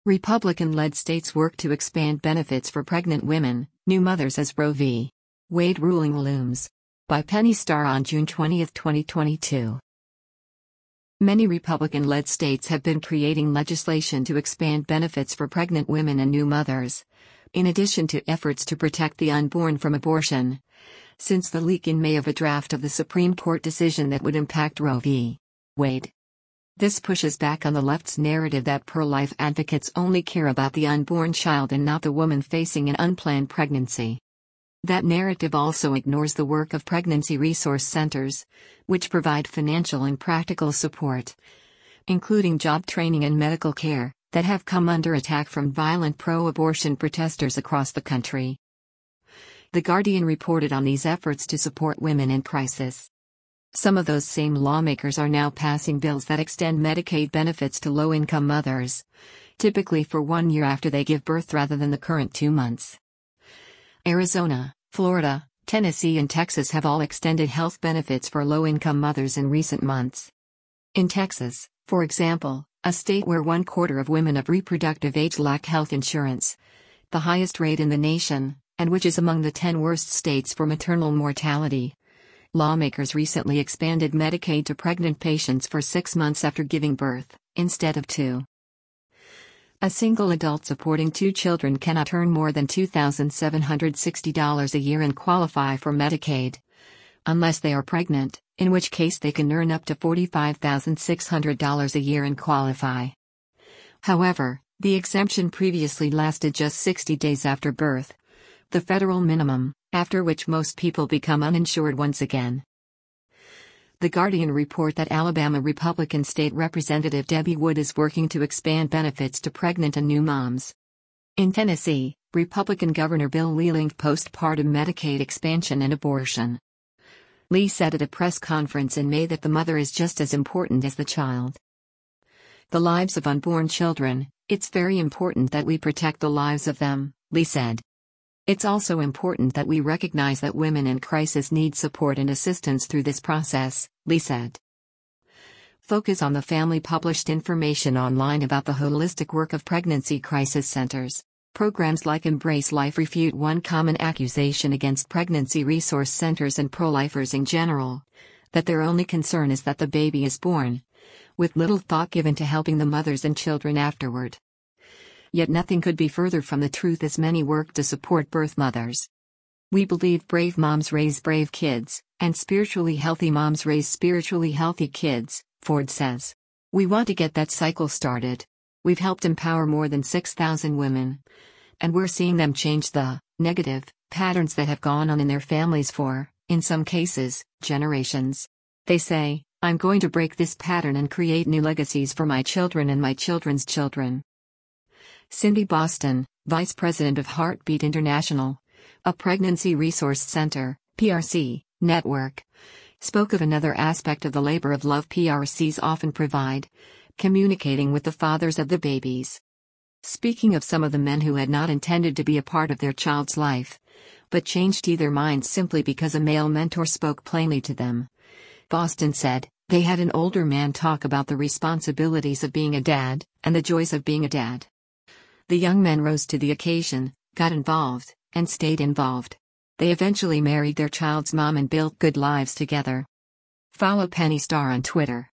Republican-led states work to expand benefits for pregnant women, new mothers as Roe v. Wade ruling looms. By Penny Starr on June 20, 2022. Many Republican-led states have been creating legislation to expand benefits for pregnant women and new mothers, in addition to efforts to protect the unborn from abortion. Since the leak in May of a draft of the Supreme Court decision that would impact Roe v. Wade. This pushes back on the left's narrative that pro-life advocates only care about the unborn child and not the woman facing an unplanned pregnancy. That narrative also ignores the work of pregnancy resource centers, which provide financial and practical support, including job training and medical care, that have come under attack from violent pro-abortion protesters across the country. The Guardian reported on these efforts to support women in crisis. Some of those same lawmakers are now passing bills that extend Medicaid benefits to low-income mothers, typically for 1 year after they give birth rather than the current 2 months. Arizona, Florida, Tennessee and Texas have all extended health benefits for low-income mothers in recent months. In Texas, for example, a state where 1/4 of women of reproductive age lack health insurance, the highest rate in the nation, and which is among the 10 worst states for maternal mortality, lawmakers recently expanded Medicaid to pregnant patients for 6 months after giving birth, instead of 2. A single adult supporting 2 children cannot earn more than $2,760 a year and qualify for Medicaid, unless they are pregnant, in which case they can earn up to $45,600 a year and qualify. However, the exemption previously lasted just 60 days after birth, the federal minimum, after which most people become uninsured once again. The Guardian report that Alabama Republican State Representative Debbie Wood is working to expand benefits to pregnant and new moms. In Tennessee, Republican Governor Bill Lee linked postpartum Medicaid expansion and abortion. Lee said at a press conference in May that the mother is just as important as the child. The lives of unborn children, it's very important that we protect the lives of them, Lee said. It's also important that we recognize that women in crisis need support and assistance through this process, Lee said. Focus on the Family published information online about the holistic work of pregnancy crisis centers. Programs like Embrace Life refute one common accusation against pregnancy resource centers and pro-lifers in general, that their only concern is that the baby is born, with little thought given to helping the mothers and children afterward. Yet nothing could be further from the truth as many work to support birth mothers. We believe brave moms raise brave kids, and spiritually healthy moms raise spiritually healthy kids, Ford says. We want to get that cycle started. We've helped empower more than 6,000 women, and we're seeing them change the negative patterns that have gone on in their families for, in some cases, generations. They say, I'm going to break this pattern and create new legacies for my children and my children's children. Cindy Boston, Vice President of Heartbeat International, a pregnancy resource center, PRC, network, spoke of another aspect of the labor of love PRCs often provide, communicating with the fathers of the babies. Speaking of some of the men who had not intended to be a part of their child's life, but changed their minds simply because a male mentor spoke plainly to them, Boston said, they had an older man talk about the responsibilities of being a dad, and the joys of being a dad. The young men rose to the occasion, got involved, and stayed involved. They eventually married their child's mom and built good lives together. Follow Penny Starr on Twitter.